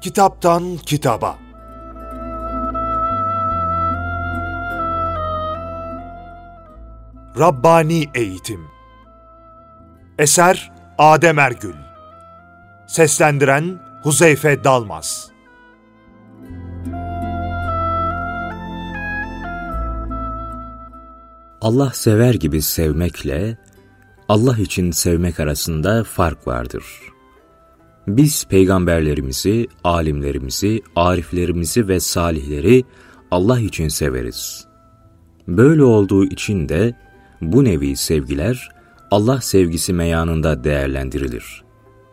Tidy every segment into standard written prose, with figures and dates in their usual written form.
Kitaptan Kitaba. Rabbani Eğitim. Eser Adem Ergül. Seslendiren Huzeyfe Dalmaz. Allah sever gibi sevmekle Allah için sevmek arasında fark vardır. Biz peygamberlerimizi, alimlerimizi, ariflerimizi ve salihleri Allah için severiz. Böyle olduğu için de bu nevi sevgiler Allah sevgisi meyanında değerlendirilir.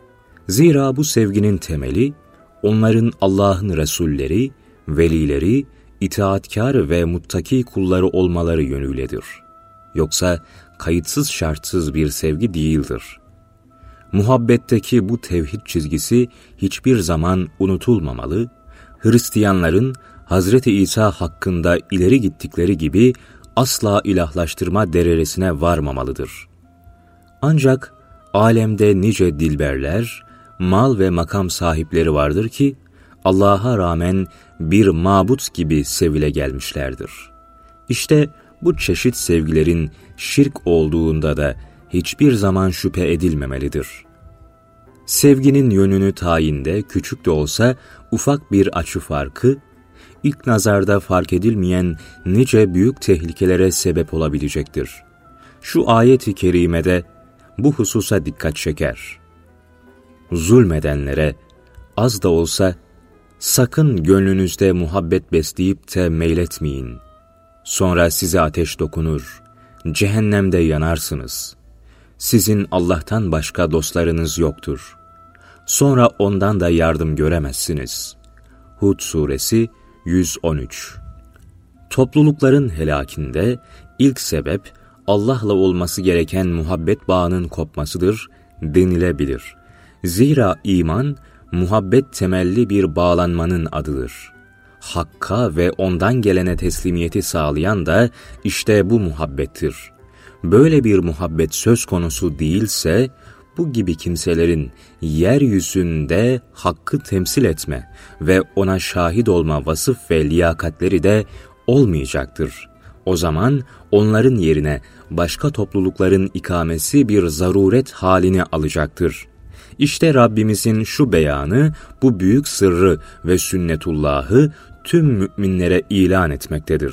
Zira bu sevginin temeli onların Allah'ın Resulleri, velileri, itaatkar ve muttaki kulları olmaları yönüyledir. Yoksa kayıtsız şartsız bir sevgi değildir. Muhabbetteki bu tevhid çizgisi hiçbir zaman unutulmamalı, Hristiyanların Hazreti İsa hakkında ileri gittikleri gibi asla ilahlaştırma derecesine varmamalıdır. Ancak alemde nice dilberler, mal ve makam sahipleri vardır ki, Allah'a rağmen bir mabut gibi sevile gelmişlerdir. İşte bu çeşit sevgilerin şirk olduğunda da hiçbir zaman şüphe edilmemelidir. Sevginin yönünü tayinde küçük de olsa ufak bir açı farkı, ilk nazarda fark edilmeyen nice büyük tehlikelere sebep olabilecektir. Şu ayet-i kerimede bu hususa dikkat çeker. Zulmedenlere az da olsa sakın gönlünüzde muhabbet besleyip de meyletmeyin. Sonra size ateş dokunur, cehennemde yanarsınız. Sizin Allah'tan başka dostlarınız yoktur. Sonra ondan da yardım göremezsiniz. Hud suresi 113. Toplulukların helakinde ilk sebep Allah'la olması gereken muhabbet bağının kopmasıdır denilebilir. Zira iman, muhabbet temelli bir bağlanmanın adıdır. Hakka ve ondan gelene teslimiyeti sağlayan da işte bu muhabbettir. Böyle bir muhabbet söz konusu değilse, bu gibi kimselerin yeryüzünde hakkı temsil etme ve ona şahit olma vasıf ve liyakatleri de olmayacaktır. O zaman onların yerine başka toplulukların ikamesi bir zaruret halini alacaktır. İşte Rabbimizin şu beyanı, bu büyük sırrı ve sünnetullahı tüm müminlere ilan etmektedir.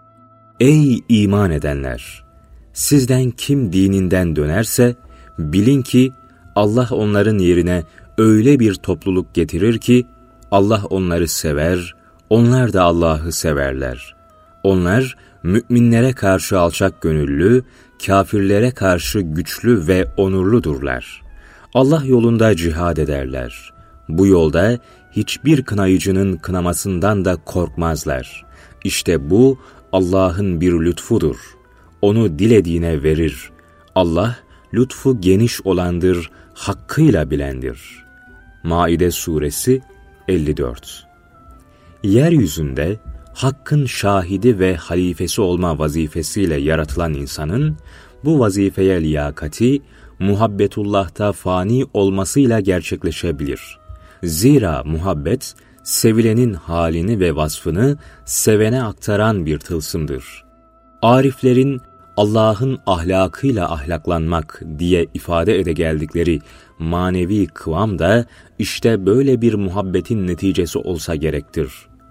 Ey iman edenler! Sizden kim dininden dönerse, bilin ki Allah onların yerine öyle bir topluluk getirir ki, Allah onları sever, onlar da Allah'ı severler. Onlar, müminlere karşı alçak gönüllü, kafirlere karşı güçlü ve onurludurlar. Allah yolunda cihad ederler. Bu yolda hiçbir kınayıcının kınamasından da korkmazlar. İşte bu Allah'ın bir lütfudur. Onu dilediğine verir. Allah lütfu geniş olandır, hakkıyla bilendir. Maide suresi 54. Yeryüzünde hakkın şahidi ve halifesi olma vazifesiyle yaratılan insanın bu vazifeye liyakati, muhabbetullah'ta fani olmasıyla gerçekleşebilir. Zira muhabbet, sevilenin halini ve vasfını sevene aktaran bir tılsımdır. Ariflerin Allah'ın ahlakıyla ahlaklanmak diye ifade ede geldikleri manevi kıvam da işte böyle bir muhabbetin neticesi olsa gerektir.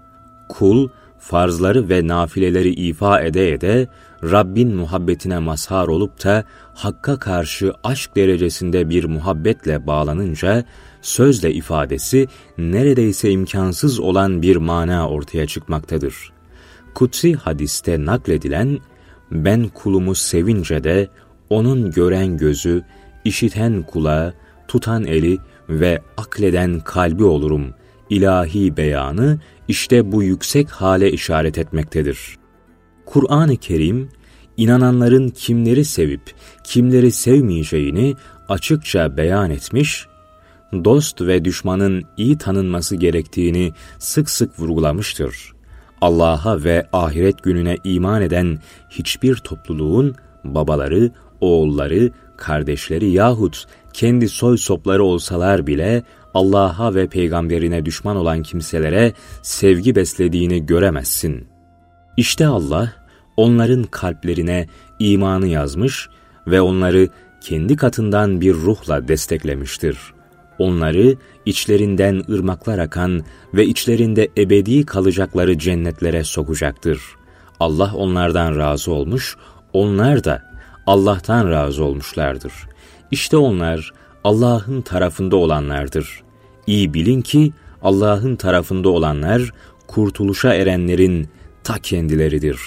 Kul, farzları ve nafileleri ifa ede ede, Rabbin muhabbetine mazhar olup da Hakk'a karşı aşk derecesinde bir muhabbetle bağlanınca, sözle ifadesi neredeyse imkansız olan bir mana ortaya çıkmaktadır. Kutsi hadiste nakledilen, ben kulumu sevince de onun gören gözü, işiten kulağı, tutan eli ve akleden kalbi olurum ilahi beyanı işte bu yüksek hale işaret etmektedir. Kur'an-ı Kerim, inananların kimleri sevip kimleri sevmeyeceğini açıkça beyan etmiş, dost ve düşmanın iyi tanınması gerektiğini sık sık vurgulamıştır. Allah'a ve ahiret gününe iman eden hiçbir topluluğun babaları, oğulları, kardeşleri yahut kendi soy sopları olsalar bile Allah'a ve peygamberine düşman olan kimselere sevgi beslediğini göremezsin. İşte Allah, onların kalplerine imanı yazmış ve onları kendi katından bir ruhla desteklemiştir. Onları içlerinden ırmaklar akan ve içlerinde ebedi kalacakları cennetlere sokacaktır. Allah onlardan razı olmuş, onlar da Allah'tan razı olmuşlardır. İşte onlar Allah'ın tarafında olanlardır. İyi bilin ki Allah'ın tarafında olanlar kurtuluşa erenlerin ta kendileridir.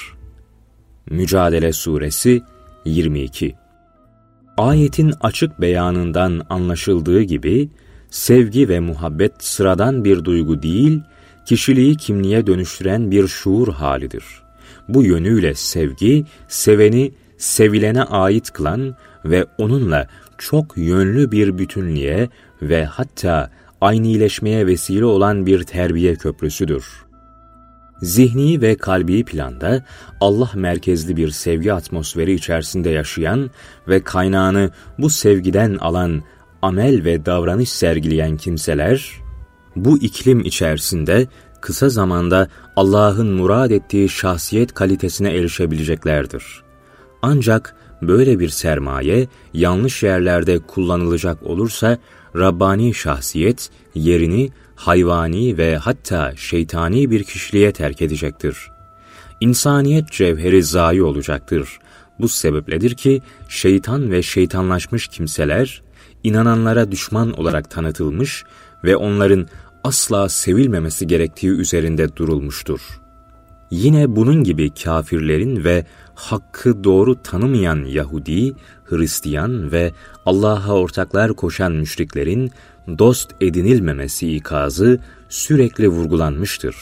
Mücadele Suresi 22. Ayetin açık beyanından anlaşıldığı gibi, sevgi ve muhabbet sıradan bir duygu değil, kişiliği kimliğe dönüştüren bir şuur halidir. Bu yönüyle sevgi, seveni sevilene ait kılan ve onunla çok yönlü bir bütünlüğe ve hatta aynileşmeye vesile olan bir terbiye köprüsüdür. Zihni ve kalbi planda Allah merkezli bir sevgi atmosferi içerisinde yaşayan ve kaynağını bu sevgiden alan amel ve davranış sergileyen kimseler, bu iklim içerisinde kısa zamanda Allah'ın murad ettiği şahsiyet kalitesine erişebileceklerdir. Ancak böyle bir sermaye yanlış yerlerde kullanılacak olursa, Rabbani şahsiyet yerini hayvani ve hatta şeytani bir kişiliğe terk edecektir. İnsaniyet cevheri zayi olacaktır. Bu sebepledir ki şeytan ve şeytanlaşmış kimseler, inananlara düşman olarak tanıtılmış ve onların asla sevilmemesi gerektiği üzerinde durulmuştur. Yine bunun gibi kafirlerin ve hakkı doğru tanımayan Yahudi, Hristiyan ve Allah'a ortaklar koşan müşriklerin dost edinilmemesi ikazı sürekli vurgulanmıştır.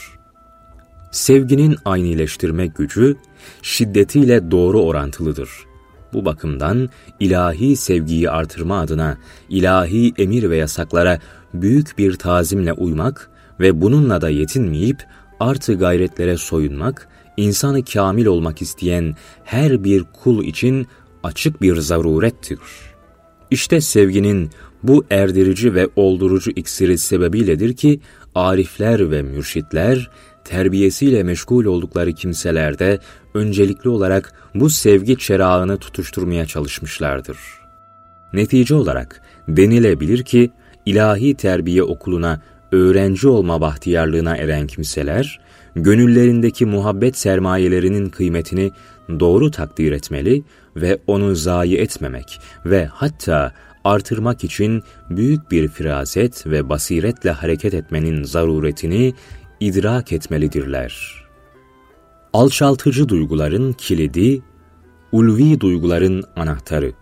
Sevginin aynileştirme gücü, şiddetiyle doğru orantılıdır. Bu bakımdan ilahi sevgiyi artırma adına ilahi emir ve yasaklara büyük bir tazimle uymak ve bununla da yetinmeyip artı gayretlere soyunmak, insanı kamil olmak isteyen her bir kul için açık bir zarurettir. İşte sevginin bu erdirici ve oldurucu iksiri sebebiyledir ki, arifler ve mürşitler, terbiyesiyle meşgul oldukları kimselerde öncelikli olarak bu sevgi çerağını tutuşturmaya çalışmışlardır. Netice olarak denilebilir ki, ilahi terbiye okuluna öğrenci olma bahtiyarlığına eren kimseler, gönüllerindeki muhabbet sermayelerinin kıymetini doğru takdir etmeli ve onu zayi etmemek ve hatta artırmak için büyük bir firaset ve basiretle hareket etmenin zaruretini idrak etmelidirler. Alçaltıcı duyguların kilidi, ulvi duyguların anahtarı.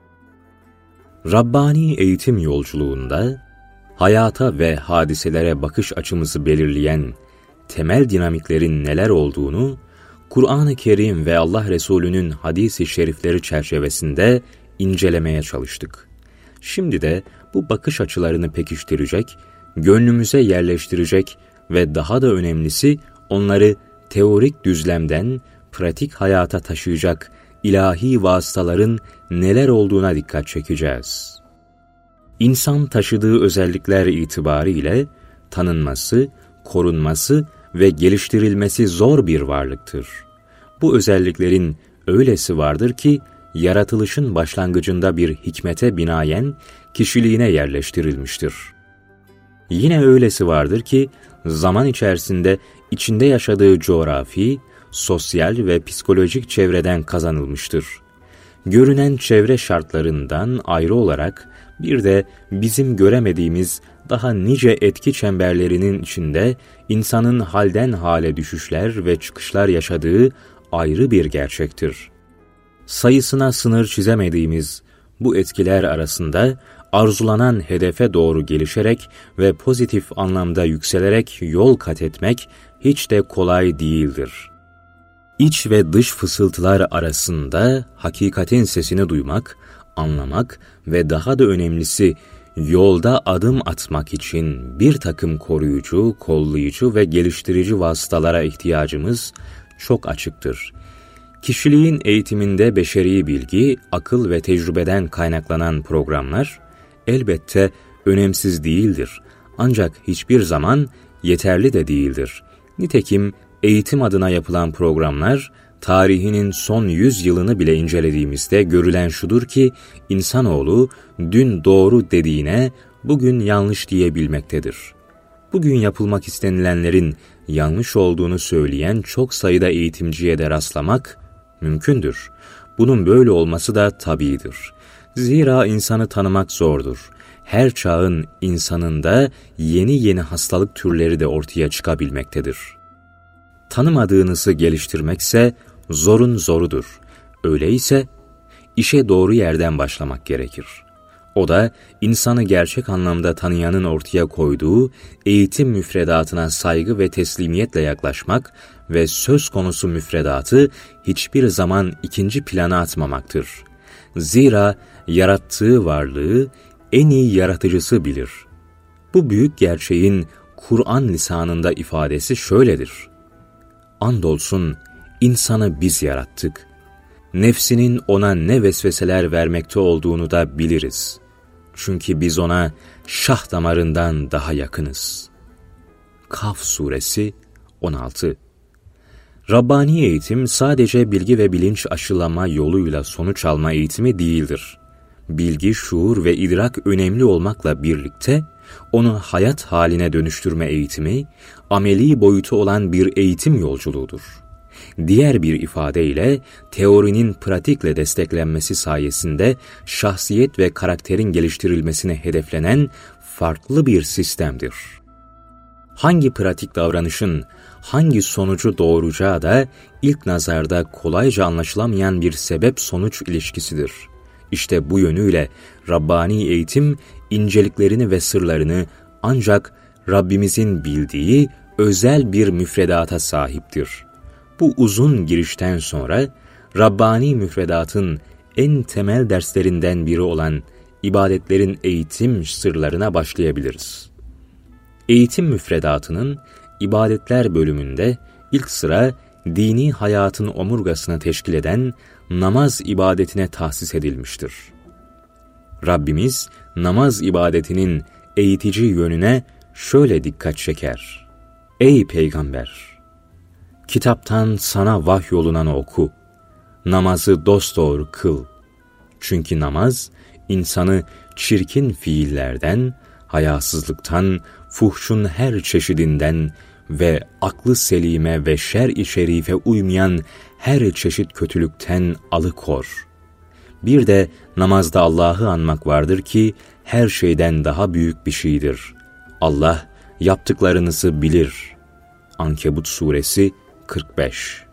Rabbani eğitim yolculuğunda, hayata ve hadiselere bakış açımızı belirleyen temel dinamiklerin neler olduğunu, Kur'an-ı Kerim ve Allah Resulü'nün hadis-i şerifleri çerçevesinde incelemeye çalıştık. Şimdi de bu bakış açılarını pekiştirecek, gönlümüze yerleştirecek ve daha da önemlisi onları teorik düzlemden pratik hayata taşıyacak ilahi vasıtaların neler olduğuna dikkat çekeceğiz. İnsan taşıdığı özellikler itibariyle tanınması, korunması ve geliştirilmesi zor bir varlıktır. Bu özelliklerin öylesi vardır ki, yaratılışın başlangıcında bir hikmete binaen kişiliğine yerleştirilmiştir. Yine öylesi vardır ki, zaman içerisinde içinde yaşadığı coğrafi, sosyal ve psikolojik çevreden kazanılmıştır. Görünen çevre şartlarından ayrı olarak bir de bizim göremediğimiz daha nice etki çemberlerinin içinde insanın halden hale düşüşler ve çıkışlar yaşadığı ayrı bir gerçektir. Sayısına sınır çizemediğimiz bu etkiler arasında arzulanan hedefe doğru gelişerek ve pozitif anlamda yükselerek yol kat etmek hiç de kolay değildir. İç ve dış fısıltılar arasında hakikatin sesini duymak, anlamak ve daha da önemlisi yolda adım atmak için bir takım koruyucu, kollayıcı ve geliştirici vasıtalara ihtiyacımız çok açıktır. Kişiliğin eğitiminde beşeri bilgi, akıl ve tecrübeden kaynaklanan programlar elbette önemsiz değildir. Ancak hiçbir zaman yeterli de değildir. Nitekim eğitim adına yapılan programlar, tarihinin son 100 yılını bile incelediğimizde görülen şudur ki, insanoğlu dün doğru dediğine bugün yanlış diyebilmektedir. Bugün yapılmak istenilenlerin yanlış olduğunu söyleyen çok sayıda eğitimciye de rastlamak mümkündür. Bunun böyle olması da tabiidir. Zira insanı tanımak zordur. Her çağın insanında yeni hastalık türleri de ortaya çıkabilmektedir. Tanımadığınızı geliştirmekse zorun zorudur. Öyleyse işe doğru yerden başlamak gerekir. O da insanı gerçek anlamda tanıyanın ortaya koyduğu eğitim müfredatına saygı ve teslimiyetle yaklaşmak ve söz konusu müfredatı hiçbir zaman ikinci plana atmamaktır. Zira yarattığı varlığı en iyi yaratıcısı bilir. Bu büyük gerçeğin Kur'an lisanında ifadesi şöyledir: Andolsun insanı biz yarattık. Nefsinin ona ne vesveseler vermekte olduğunu da biliriz. Çünkü biz ona şah damarından daha yakınız. Kaf Suresi 16. Rabbani eğitim sadece bilgi ve bilinç aşılama yoluyla sonuç alma eğitimi değildir. Bilgi, şuur ve idrak önemli olmakla birlikte onu hayat haline dönüştürme eğitimi, ameli boyutu olan bir eğitim yolculuğudur. Diğer bir ifadeyle teorinin pratikle desteklenmesi sayesinde şahsiyet ve karakterin geliştirilmesine hedeflenen farklı bir sistemdir. Hangi pratik davranışın hangi sonucu doğuracağı da ilk nazarda kolayca anlaşılamayan bir sebep-sonuç ilişkisidir. İşte bu yönüyle Rabbani eğitim inceliklerini ve sırlarını ancak Rabbimizin bildiği özel bir müfredata sahiptir. Bu uzun girişten sonra Rabbani müfredatın en temel derslerinden biri olan ibadetlerin eğitim sırlarına başlayabiliriz. Eğitim müfredatının ibadetler bölümünde ilk sıra dini hayatın omurgasını teşkil eden namaz ibadetine tahsis edilmiştir. Rabbimiz namaz ibadetinin eğitici yönüne şöyle dikkat çeker: Ey Peygamber! Kitaptan sana vahyolunanı oku. Namazı dosdoğru kıl. Çünkü namaz, insanı çirkin fiillerden, hayasızlıktan, fuhşun her çeşidinden ve aklı selime ve şer-i şerife uymayan her çeşit kötülükten alıkor. Bir de namazda Allah'ı anmak vardır ki, her şeyden daha büyük bir şeydir. Allah yaptıklarınızı bilir. Ankebut Suresi 45.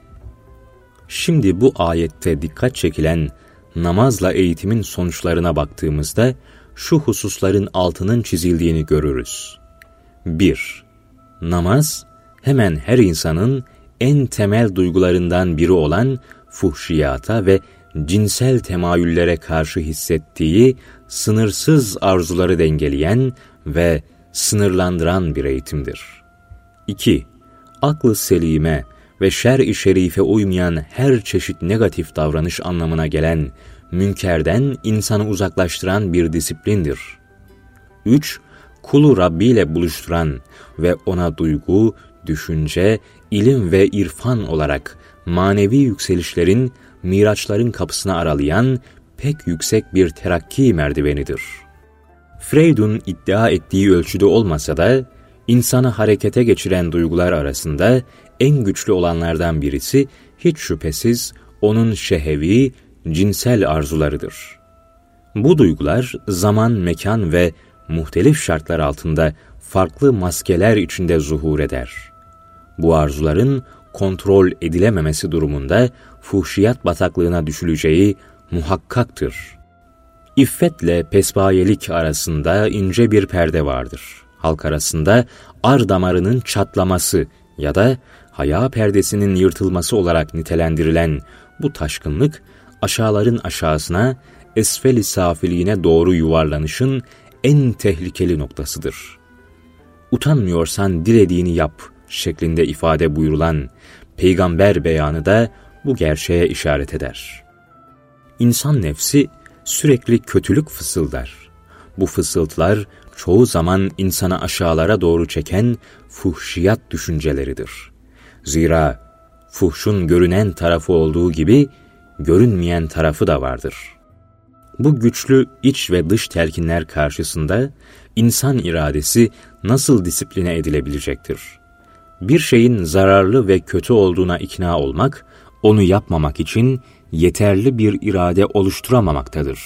Şimdi bu ayette dikkat çekilen namazla eğitimin sonuçlarına baktığımızda şu hususların altının çizildiğini görürüz. 1. Namaz, hemen her insanın en temel duygularından biri olan fuhşiyata ve cinsel temayüllere karşı hissettiği sınırsız arzuları dengeleyen ve sınırlandıran bir eğitimdir. 2. Aklı selime ve şer-i şerife uymayan her çeşit negatif davranış anlamına gelen münkerden insanı uzaklaştıran bir disiplindir. 3. Kulu Rabbi ile buluşturan ve ona duygu, düşünce, ilim ve irfan olarak manevi yükselişlerin, miraçların kapısını aralayan pek yüksek bir terakki merdivenidir. Freud'un iddia ettiği ölçüde olmasa da, insanı harekete geçiren duygular arasında en güçlü olanlardan birisi hiç şüphesiz onun şehevi, cinsel arzularıdır. Bu duygular zaman, mekan ve muhtelif şartlar altında farklı maskeler içinde zuhur eder. Bu arzuların kontrol edilememesi durumunda fuhşiyat bataklığına düşüleceği muhakkaktır. İffetle pespayelik arasında ince bir perde vardır. Halk arasında ar damarının çatlaması ya da haya perdesinin yırtılması olarak nitelendirilen bu taşkınlık, aşağıların aşağısına, esfel-i safiliğine doğru yuvarlanışın en tehlikeli noktasıdır. Utanmıyorsan dilediğini yap şeklinde ifade buyurulan peygamber beyanı da bu gerçeğe işaret eder. İnsan nefsi sürekli kötülük fısıldar. Bu fısıltılar çoğu zaman insanı aşağılara doğru çeken fuhşiyat düşünceleridir. Zira fuhşun görünen tarafı olduğu gibi görünmeyen tarafı da vardır. Bu güçlü iç ve dış telkinler karşısında insan iradesi nasıl disipline edilebilecektir? Bir şeyin zararlı ve kötü olduğuna ikna olmak, onu yapmamak için yeterli bir irade oluşturamamaktadır.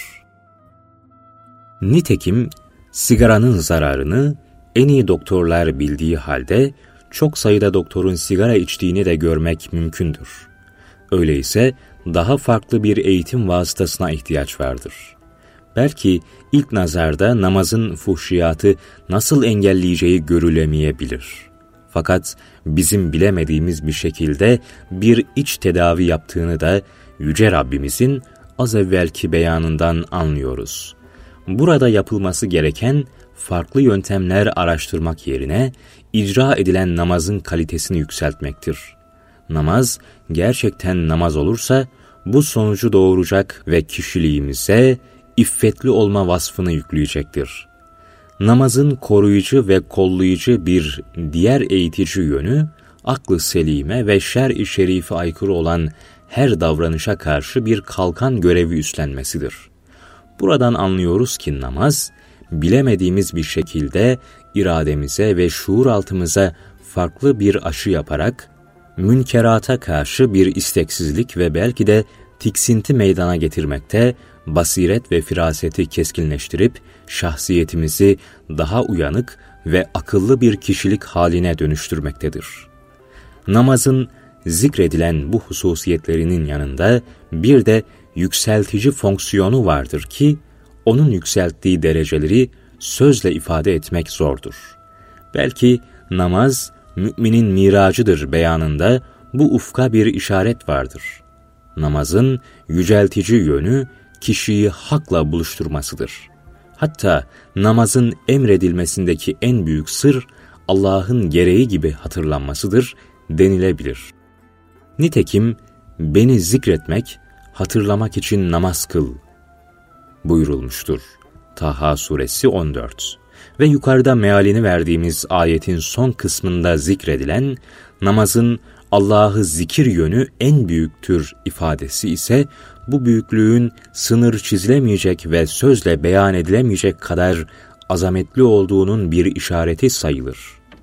Nitekim sigaranın zararını en iyi doktorlar bildiği halde çok sayıda doktorun sigara içtiğini de görmek mümkündür. Öyleyse daha farklı bir eğitim vasıtasına ihtiyaç vardır. Belki ilk nazarda namazın fuhşiyatı nasıl engelleyeceği görülemeyebilir. Fakat bizim bilemediğimiz bir şekilde bir iç tedavi yaptığını da Yüce Rabbimizin az evvelki beyanından anlıyoruz. Burada yapılması gereken farklı yöntemler araştırmak yerine icra edilen namazın kalitesini yükseltmektir. Namaz gerçekten namaz olursa bu sonucu doğuracak ve kişiliğimize iffetli olma vasfını yükleyecektir. Namazın koruyucu ve kollayıcı bir diğer eğitici yönü, aklı selime ve şer-i şerife aykırı olan her davranışa karşı bir kalkan görevi üstlenmesidir. Buradan anlıyoruz ki namaz, bilemediğimiz bir şekilde irademize ve şuur altımıza farklı bir aşı yaparak, münkerata karşı bir isteksizlik ve belki de tiksinti meydana getirmekte, basiret ve firaseti keskinleştirip, şahsiyetimizi daha uyanık ve akıllı bir kişilik haline dönüştürmektedir. Namazın zikredilen bu hususiyetlerinin yanında bir de yükseltici fonksiyonu vardır ki, onun yükselttiği dereceleri sözle ifade etmek zordur. Belki namaz, müminin miracıdır beyanında bu ufka bir işaret vardır. Namazın yüceltici yönü, kişiyi hakla buluşturmasıdır. Hatta namazın emredilmesindeki en büyük sır, Allah'ın gereği gibi hatırlanmasıdır denilebilir. Nitekim, beni zikretmek, hatırlamak için namaz kıl buyurulmuştur. Taha suresi 14 ve yukarıda mealini verdiğimiz ayetin son kısmında zikredilen namazın Allah'ı zikir yönü en büyüktür ifadesi ise bu büyüklüğün sınır çizilemeyecek ve sözle beyan edilemeyecek kadar azametli olduğunun bir işareti sayılır.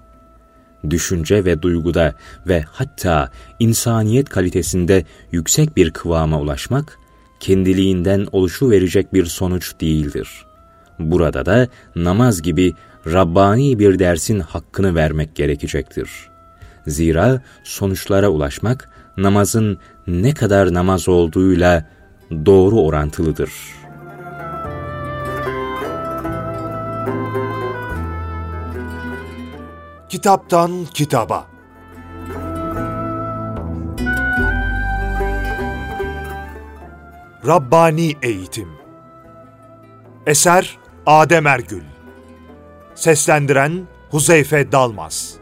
Düşünce ve duyguda ve hatta insaniyet kalitesinde yüksek bir kıvama ulaşmak, kendiliğinden oluşuverecek bir sonuç değildir. Burada da namaz gibi Rabbani bir dersin hakkını vermek gerekecektir. Zira sonuçlara ulaşmak, namazın ne kadar namaz olduğuyla doğru orantılıdır. Kitaptan kitaba. Rabbani Eğitim. Eser Adem Ergül. Seslendiren Huzeyfe Dalmaz.